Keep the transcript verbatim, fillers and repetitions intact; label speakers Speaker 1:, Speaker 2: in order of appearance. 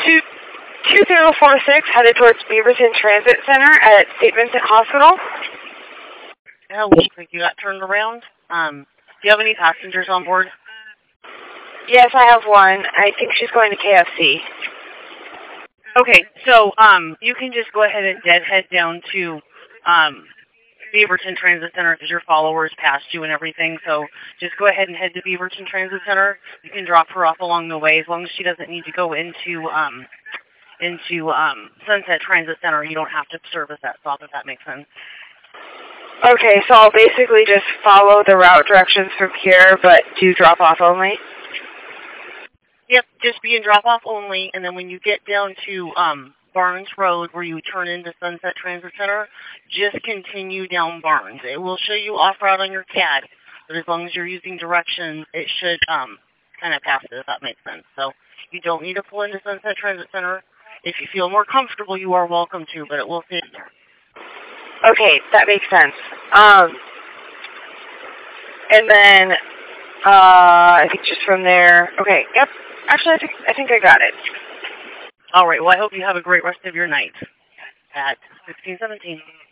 Speaker 1: two two zero four six headed towards Beaverton Transit Center at Saint Vincent Hospital.
Speaker 2: Yeah, looks like you got turned around. Um, do you have any passengers on board?
Speaker 1: Yes, I have one. I think she's going to K F C.
Speaker 2: Okay, so um, you can just go ahead and dead head down to um, Beaverton Transit Center because your followers passed you and everything. So just go ahead and head to Beaverton Transit Center. You can drop her off along the way as long as she doesn't need to go into um, into um, Sunset Transit Center. You don't have to service that stop, if that makes sense.
Speaker 1: Okay, so I'll basically just follow the route directions from here, but do drop off only?
Speaker 2: Yep, just be in drop-off only, and then when you get down to um, Barnes Road, where you turn into Sunset Transit Center, just continue down Barnes. It will show you off-route on your C A D, but as long as you're using directions, it should um, kind of pass it, if that makes sense. So you don't need to pull into Sunset Transit Center. If you feel more comfortable, you are welcome to, but it will fit there.
Speaker 1: Okay, that makes sense. Um, and then, uh, I think just from there, okay, yep. Actually, I think I think I got it.
Speaker 2: All right. Well, I hope you have a great rest of your night at sixteen seventeen.